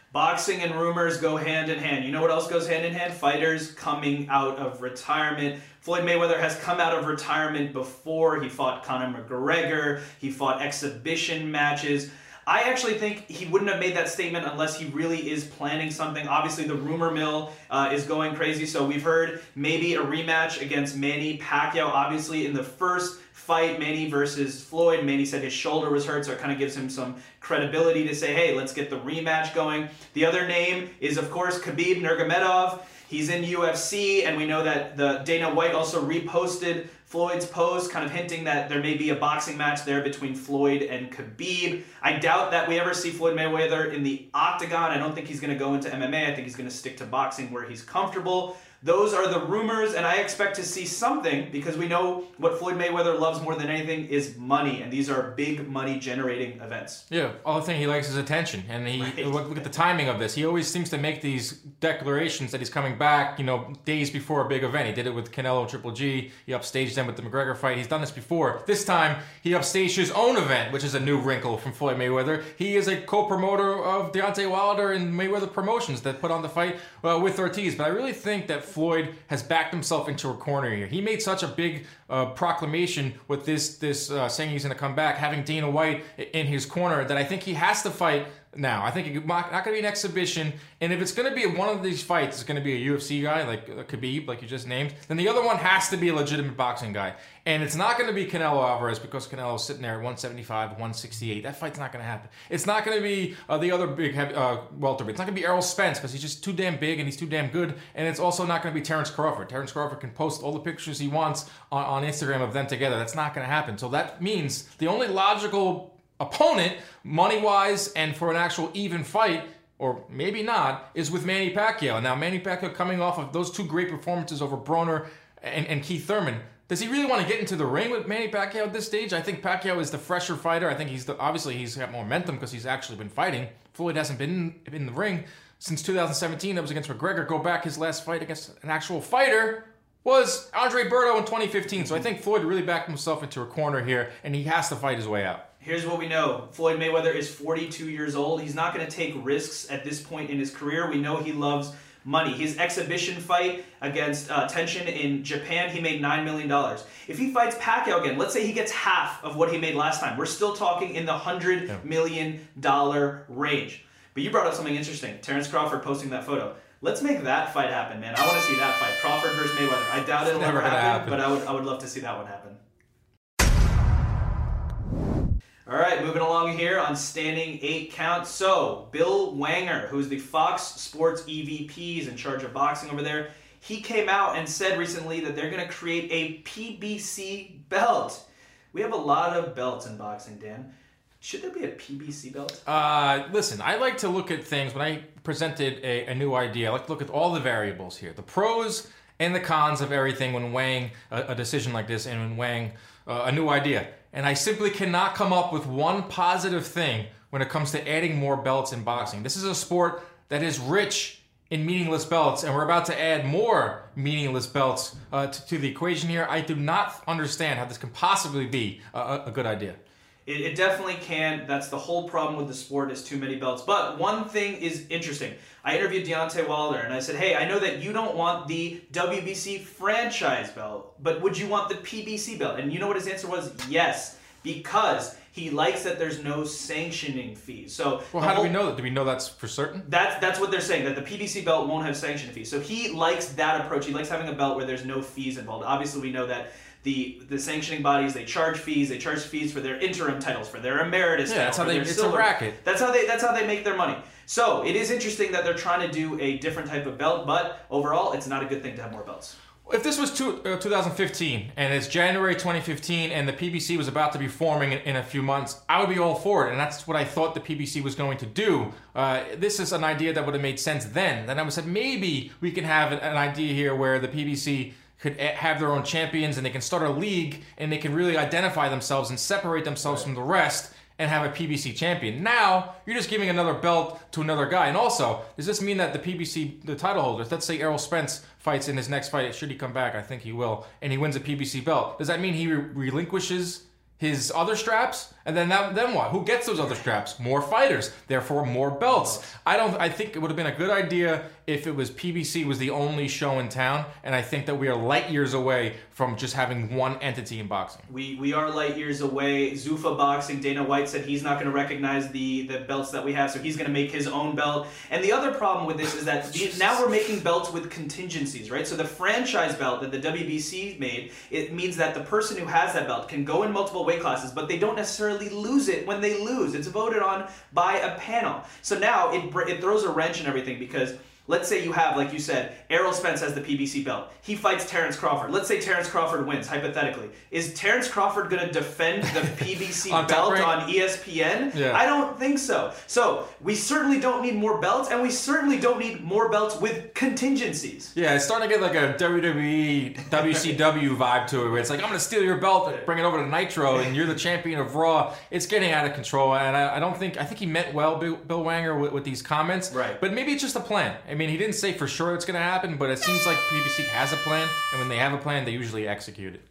Boxing and rumors go hand in hand. You know what else goes hand in hand? Fighters coming out of retirement. Floyd Mayweather has come out of retirement before. He fought Conor McGregor. He fought exhibition matches. I actually think he wouldn't have made that statement unless he really is planning something. Obviously, the rumor mill uh, is going crazy. So we've heard maybe a rematch against Manny Pacquiao. Obviously, in the first fight, Manny versus Floyd, Manny said his shoulder was hurt, so it kind of gives him some credibility to say, hey, let's get the rematch going. The other name is, of course, Khabib Nurmagomedov. He's in U F C, and we know that the Dana White also reposted Floyd's post, kind of hinting that there may be a boxing match there between Floyd and Khabib. I doubt that we ever see Floyd Mayweather in the octagon. I don't think he's going to go into M M A. I think he's going to stick to boxing where he's comfortable. Those are the rumors, and I expect to see something because we know what Floyd Mayweather loves more than anything is money, and these are big money-generating events. Yeah, all the thing he likes is attention, and he right. look, look at the timing of this. He always seems to make these declarations that he's coming back, you know, days before a big event. He did it with Canelo Triple G. He upstaged them with the McGregor fight. He's done this before. This time, he upstaged his own event, which is a new wrinkle from Floyd Mayweather. He is a co-promoter of Deontay Wilder and Mayweather Promotions that put on the fight uh, with Ortiz. But I really think that Floyd has backed himself into a corner here. He made such a big uh, proclamation with this, this uh, saying he's going to come back, having Dana White in his corner, that I think he has to fight now. I think it's not going to be an exhibition, and if it's going to be one of these fights, it's going to be a U F C guy like uh, Khabib, like you just named, then the other one has to be a legitimate boxing guy. And it's not going to be Canelo Alvarez because Canelo's sitting there at one seventy-five, one sixty-eight. That fight's not going to happen. It's not going to be uh, the other big heavy, uh, welterweight. It's not going to be Errol Spence because he's just too damn big and he's too damn good. And it's also not going to be Terrence Crawford. Terrence Crawford can post all the pictures he wants on, on Instagram of them together. That's not going to happen. So that means the only logical opponent, money-wise and for an actual even fight, or maybe not, is with Manny Pacquiao. Now, Manny Pacquiao coming off of those two great performances over Broner and, and Keith Thurman. Does he really want to get into the ring with Manny Pacquiao at this stage? I think Pacquiao is the fresher fighter. I think he's the, obviously he's got more momentum because he's actually been fighting. Floyd hasn't been in, in the ring since two thousand seventeen. That was against McGregor. Go back, his last fight against an actual fighter was Andre Berto in twenty fifteen. So I think Floyd really backed himself into a corner here, and he has to fight his way out. Here's what we know. Floyd Mayweather is forty-two years old. He's not going to take risks at this point in his career. We know he loves money. His exhibition fight against uh, Tenshin in Japan, he made nine million dollars. If he fights Pacquiao again, let's say he gets half of what he made last time. We're still talking in the one hundred million dollars range. But you brought up something interesting. Terrence Crawford posting that photo. Let's make that fight happen, man. I want to see that fight. Crawford versus Mayweather. I doubt it'll ever happen, happen, but I would, I would love to see that one happen. All right, moving along here on Standing Eight Count. So, Bill Wanger, who's the Fox Sports E V P, he's in charge of boxing over there. He came out and said recently that they're going to create a P B C belt. We have a lot of belts in boxing, Dan. Should there be a P B C belt? Uh, listen, I like to look at things, when I presented a, a new idea, I like to look at all the variables here. The pros and the cons of everything when weighing a, a decision like this and when weighing uh, a new idea. And I simply cannot come up with one positive thing when it comes to adding more belts in boxing. This is a sport that is rich in meaningless belts, and we're about to add more meaningless belts uh, to, to the equation here. I do not understand how this can possibly be a, a good idea. It, it definitely can. That's the whole problem with the sport, is too many belts. But one thing is interesting. I interviewed Deontay Wilder, and I said, hey, I know that you don't want the W B C franchise belt, but would you want the P B C belt? And you know what his answer was? Yes, because he likes that there's no sanctioning fees. So well, how whole, do we know that? Do we know that's for certain? That's that's what they're saying, that the P B C belt won't have sanctioning fees. So he likes that approach. He likes having a belt where there's no fees involved. Obviously, we know that the the sanctioning bodies, they charge fees. They charge fees for their interim titles, for their emeritus yeah, title, that's how for they, their it's silver. a racket. That's how they that's how they make their money. So it is interesting that they're trying to do a different type of belt, but overall, it's not a good thing to have more belts. If this was two, uh, twenty fifteen and it's January twenty fifteen and the P B C was about to be forming in, in a few months, I would be all for it, and that's what I thought the P B C was going to do. Uh, this is an idea that would have made sense then. Then I would have said maybe we can have an, an idea here where the P B C could have their own champions and they can start a league and they can really identify themselves and separate themselves right. from the rest and have a P B C champion. Now, you're just giving another belt to another guy. And also, does this mean that the P B C, the title holders, let's say Errol Spence fights in his next fight, should he come back, I think he will, and he wins a P B C belt, does that mean he re- relinquishes his other straps, and then that, then what? Who gets those other straps? More fighters, therefore more belts. I don't. I think it would have been a good idea if it was P B C was the only show in town, and I think that we are light years away from just having one entity in boxing. We we are light years away. Zuffa Boxing, Dana White said he's not going to recognize the, the belts that we have, so he's going to make his own belt. And the other problem with this is that the, now we're making belts with contingencies, right? So the franchise belt that the W B C made, it means that the person who has that belt can go in multiple weight classes, but they don't necessarily lose it when they lose. It's voted on by a panel. So now it it throws a wrench in everything because let's say you have, like you said, Errol Spence has the P B C belt. He fights Terrence Crawford. Let's say Terrence Crawford wins, hypothetically. Is Terrence Crawford going to defend the P B C on belt rank? on E S P N? Yeah. I don't think so. So we certainly don't need more belts, and we certainly don't need more belts with contingencies. Yeah, it's starting to get like a W W E, W C W vibe to it, where it's like, I'm going to steal your belt, bring it over to Nitro, and you're the champion of Raw. It's getting out of control, and I, I don't think, I think he meant well, Bill, Bill Wanger, with, with these comments. Right. But maybe it's just a plan. I mean, he didn't say for sure it's going to happen, but it seems like P B C has a plan, and when they have a plan, they usually execute it.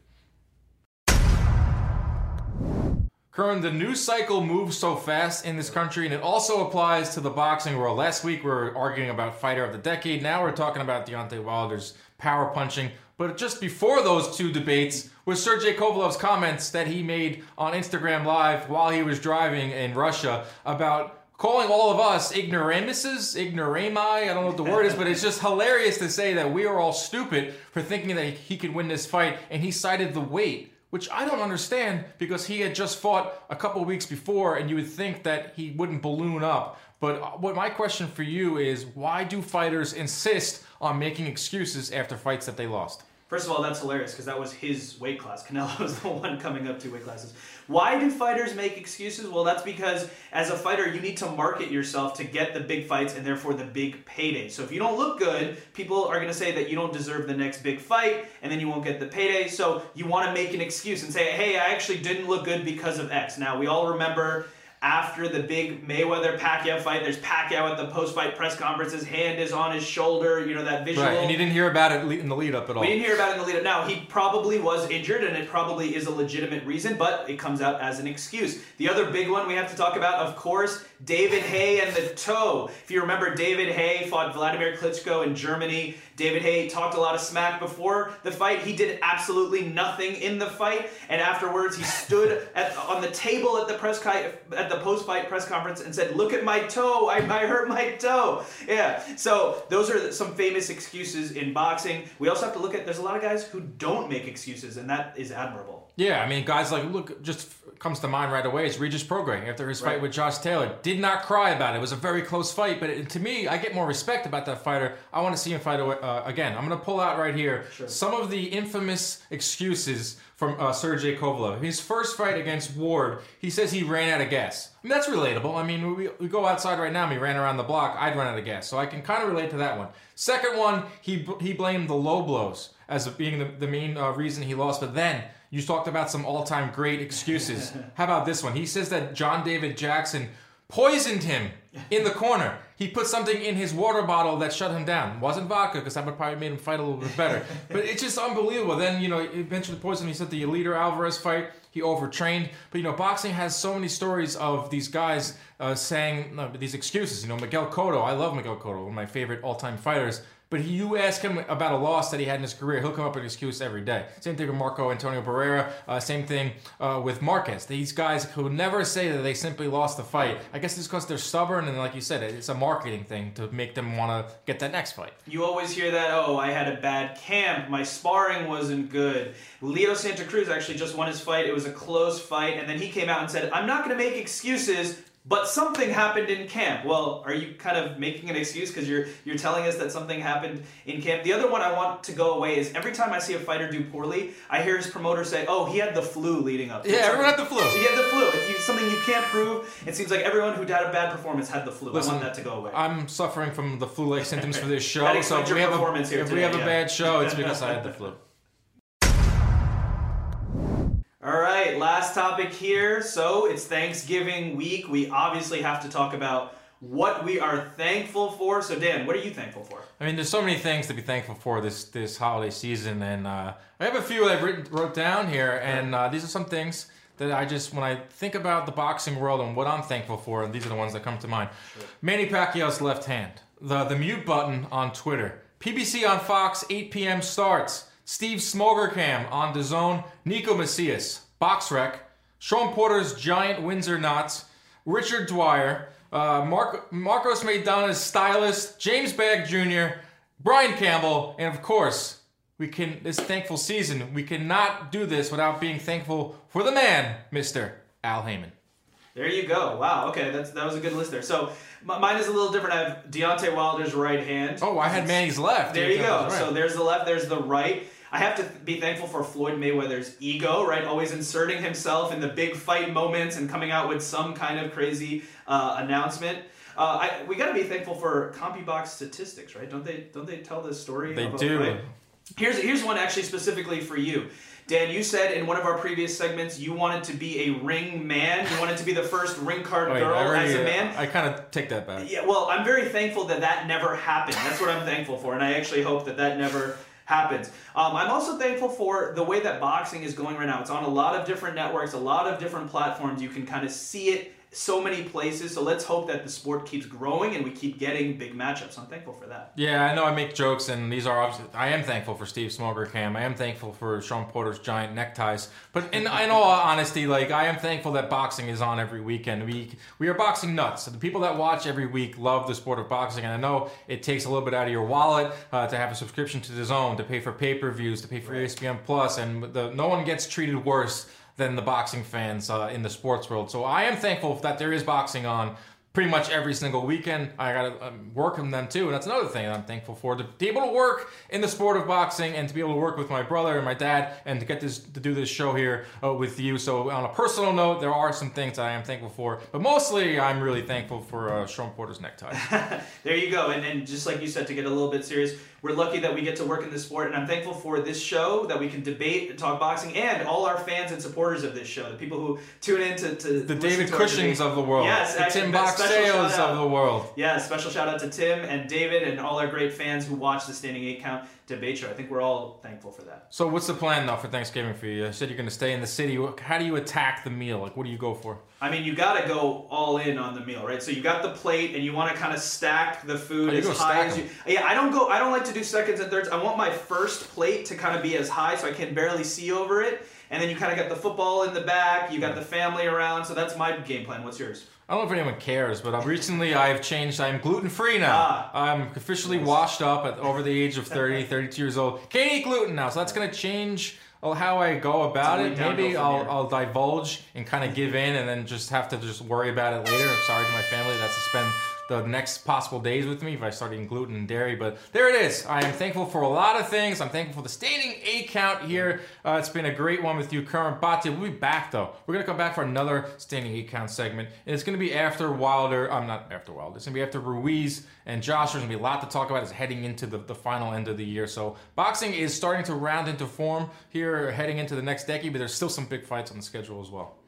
Current, the news cycle moves so fast in this country, and it also applies to the boxing world. Last week we were arguing about fighter of the decade. Now we're talking about Deontay Wilder's power punching. But just before those two debates was Sergey Kovalov's comments that he made on Instagram Live while he was driving in Russia about calling all of us ignoramuses, ignorami, I don't know what the word is, but it's just hilarious to say that we are all stupid for thinking that he could win this fight, and he cited the weight, which I don't understand because he had just fought a couple weeks before, and you would think that he wouldn't balloon up. But what my question for you is, why do fighters insist on making excuses after fights that they lost? First of all, that's hilarious because that was his weight class. Canelo was the one coming up two weight classes. Why do fighters make excuses? Well, that's because as a fighter, you need to market yourself to get the big fights and therefore the big payday. So if you don't look good, people are going to say that you don't deserve the next big fight, and then you won't get the payday. So you want to make an excuse and say, hey, I actually didn't look good because of X. Now, we all remember after the big Mayweather-Pacquiao fight, there's Pacquiao at the post-fight press conference. His hand is on his shoulder, you know, that visual. Right, and you didn't hear about it in the lead-up at all. We didn't hear about it in the lead-up. Now, he probably was injured, and it probably is a legitimate reason, but it comes out as an excuse. The other big one we have to talk about, of course, David Haye and the toe. If you remember, David Haye fought Vladimir Klitschko in Germany. David Haye talked a lot of smack before the fight. He did absolutely nothing in the fight, and afterwards he stood at, on the table at the press at the post-fight press conference and said, "Look at my toe! I, I hurt my toe." Yeah. So those are some famous excuses in boxing. We also have to look at. There's a lot of guys who don't make excuses, and that is admirable. Yeah, I mean, guys like, look, just comes to mind right away is Regis Prograis after his fight Right. with Josh Taylor. Did not cry about it. It was a very close fight, but it, to me, I get more respect about that fighter. I want to see him fight uh, again. I'm going to pull out right here Sure. some of the infamous excuses from uh, Sergey Kovalev. His first fight against Ward, he says he ran out of gas. I mean, that's relatable. I mean, we, we go outside right now and he ran around the block. I'd run out of gas. So I can kind of relate to that one. Second one, he he blamed the low blows as being the, the main uh, reason he lost. But then you talked about some all-time great excuses. How about this one? He says that John David Jackson poisoned him in the corner. He put something in his water bottle that shut him down. It wasn't vodka, because that would probably made him fight a little bit better. But it's just unbelievable. Then, you know, eventually poisoned. He said the Eliter Alvarez fight, he overtrained. But, you know, boxing has so many stories of these guys uh, saying no, these excuses. You know, Miguel Cotto, I love Miguel Cotto, one of my favorite all-time fighters. But he, you ask him about a loss that he had in his career, he'll come up with an excuse every day. Same thing with Marco Antonio Barrera. Uh, same thing uh, with Marquez. These guys who never say that they simply lost the fight. I guess it's because they're stubborn, and like you said, it's a marketing thing to make them want to get that next fight. You always hear that, oh, I had a bad camp, my sparring wasn't good. Leo Santa Cruz actually just won his fight. It was a close fight, and then he came out and said, I'm not going to make excuses, but something happened in camp. Well, are you kind of making an excuse because you're you're telling us that something happened in camp? The other one I want to go away is every time I see a fighter do poorly, I hear his promoter say, oh, he had the flu leading up to Yeah, it. everyone had the flu. He had the flu. If you, something you can't prove, it seems like everyone who had a bad performance had the flu. Listen, I want that to go away. I'm suffering from the flu-like symptoms for this show, That so explains if we your have, performance a, here if we today, have a yeah. bad show, it's because I had the flu. All right, last topic here. So it's Thanksgiving week. We obviously have to talk about what we are thankful for. So Dan, what are you thankful for? I mean, there's so many things to be thankful for this this holiday season, and uh, I have a few I've written, wrote down here, and uh, these are some things that I just, when I think about the boxing world and what I'm thankful for, and these are the ones that come to mind. Sure. Manny Pacquiao's left hand, the, the mute button on Twitter, P B C on Fox, eight p.m. starts, Steve Smogercam on DAZN, Nico Macias, BoxRec, Sean Porter's giant Windsor knots, Richard Dwyer, uh, Mark, Marcos Maidane's stylist, James Bagg Junior, Brian Campbell, and of course, we can, this thankful season, we cannot do this without being thankful for the man, Mister Al Heyman. There you go. Wow. Okay, that's that was a good list there. So m- mine is a little different. I have Deontay Wilder's right hand. Oh, I had Manny's left. There you go. Right. So there's the left. There's the right. I have to th- be thankful for Floyd Mayweather's ego, right? Always inserting himself in the big fight moments and coming out with some kind of crazy uh, announcement. Uh, I, we got to be thankful for CompuBox statistics, right? Don't they? Don't they tell this story? They about, do. Right? Here's here's one actually specifically for you. Dan, you said in one of our previous segments you wanted to be a ring man. You wanted to be the first ring card Wait, girl already, as a man. I kind of take that back. Yeah, well, I'm very thankful that that never happened. That's what I'm thankful for, and I actually hope that that never happens. Um, I'm also thankful for the way that boxing is going right now. It's on a lot of different networks, a lot of different platforms. You can kind of see it so many places. So let's hope that the sport keeps growing and we keep getting big matchups. I'm thankful for that. Yeah, I know I make jokes, and these are obviously, I am thankful for Steve Smogercam. I am thankful for Sean Porter's giant neckties. But in, in all honesty, like, I am thankful that boxing is on every weekend. We we are boxing nuts. The people that watch every week love the sport of boxing, and I know it takes a little bit out of your wallet uh, to have a subscription to DAZN, to pay for pay-per-views, to pay for E S P N Plus, and the, no one gets treated worse than the boxing fans uh, in the sports world. So I am thankful that there is boxing on pretty much every single weekend. I got to um, work on them too, and that's another thing that I'm thankful for, to be able to work in the sport of boxing and to be able to work with my brother and my dad and to get this to do this show here uh, with you. So on a personal note, there are some things that I am thankful for, but mostly I'm really thankful for uh, Sean Porter's necktie. There you go. And, and just like you said, to get a little bit serious, we're lucky that we get to work in this sport, and I'm thankful for this show, that we can debate and talk boxing, and all our fans and supporters of this show, the people who tune in to, to the David Cushings of the world, yes, the actually, Tim Boxeos of the world. Yeah, special shout out to Tim and David and all our great fans who watch the Standing Eight Count debate show. I think we're all thankful for that. So what's the plan now for Thanksgiving for you? You said you're going to stay in the city. How do you attack the meal? Like, what do you go for? I mean, you got to go all in on the meal, right? So you got the plate, and you want to kind of stack the food oh, as high as you. Yeah, I don't go. I don't like to do seconds and thirds. I want my first plate to kind of be as high so I can barely see over it, and then you kind of got the football in the back. You got the family around. So that's my game plan. What's yours? I don't know if anyone cares, but I've recently I've changed. I'm gluten-free now. Ah, I'm officially yes. washed up at over the age of thirty, thirty-two years old. Can't eat gluten now, so that's going to change how I go about it. Maybe I'll, I'll divulge and kind of give in and then just have to just worry about it later. I'm sorry to my family that's to spend the next possible days with me if I start eating gluten and dairy. But there it is. I am thankful for a lot of things. I'm thankful for the Standing Eight Count here. Uh, it's been a great one with you, Karan Bhatia. We'll be back, though. We're going to come back for another Standing Eight Count segment. And it's going to be after Wilder. I'm not after Wilder. It's going to be after Ruiz and Josh. There's going to be a lot to talk about as heading into the, the final end of the year. So boxing is starting to round into form here heading into the next decade, but there's still some big fights on the schedule as well.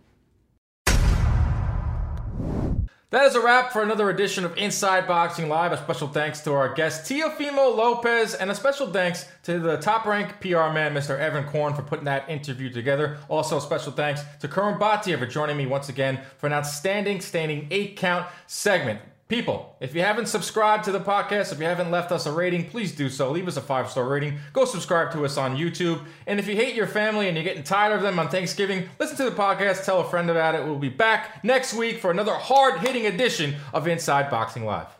That is a wrap for another edition of Inside Boxing Live. A special thanks to our guest, Teofimo Lopez, and a special thanks to the top-ranked P R man, Mister Evan Korn, for putting that interview together. Also, special thanks to Karan Bhatia for joining me once again for an outstanding Standing Eight Count segment. People, if you haven't subscribed to the podcast, if you haven't left us a rating, please do so. Leave us a five-star rating. Go subscribe to us on YouTube. And if you hate your family and you're getting tired of them on Thanksgiving, listen to the podcast. Tell a friend about it. We'll be back next week for another hard-hitting edition of Inside Boxing Live.